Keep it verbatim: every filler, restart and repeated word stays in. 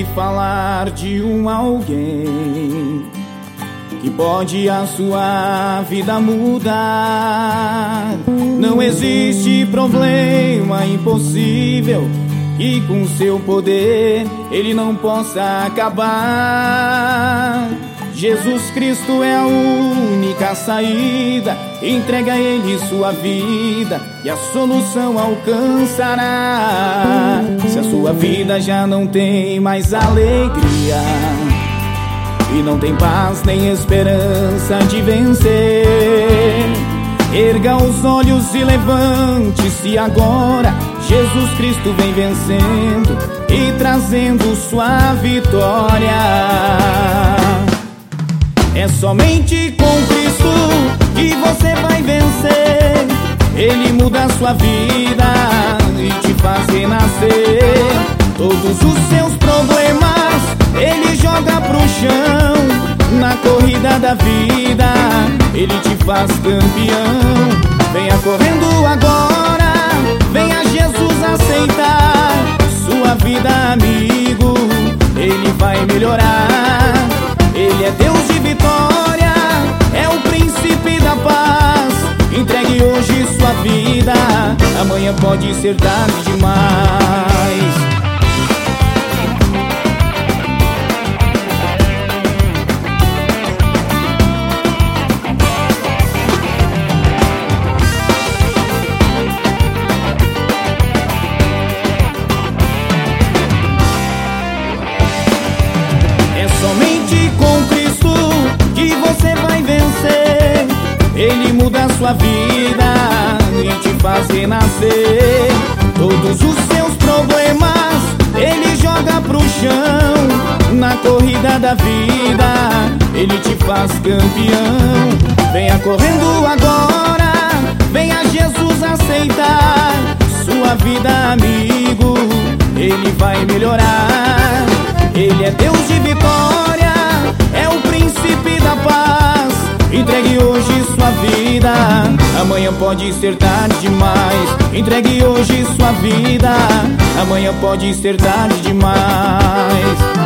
ouvi falar de um alguém que pode a sua vida mudar. Não existe problema impossível que com seu poder ele não possa acabar. Jesus Cristo é a única saída. Entrega a Ele sua vida e a solução alcançará. Se a sua vida já não tem mais alegria e não tem paz nem esperança de vencer, erga os olhos e levante-se agora. Jesus Cristo vem vencendo e trazendo sua vitória. É somente com Cristo que você vai vencer. Ele muda a sua vida e te faz renascer. Todos os seus problemas Ele joga pro chão. Na corrida da vida Ele te faz campeão. Venha correndo agora, venha Jesus aceitar sua vida, amigo. Ele vai melhorar. Ele é Deus de vitória, é o príncipe da paz. Entregue hoje sua vida, amanhã pode ser tarde demais. É somente com Cristo que você vai vencer. Ele muda a sua vida e te faz renascer. Todos os seus problemas Ele joga pro chão. Na corrida da vida Ele te faz campeão. Venha correndo agora, venha Jesus aceitar sua vida, amigo. Ele vai melhorar. Ele é Deus de vitória, é o príncipe da paz. Entregue hoje sua vida, amanhã pode ser tarde demais. Entregue hoje sua vida, amanhã pode ser tarde demais.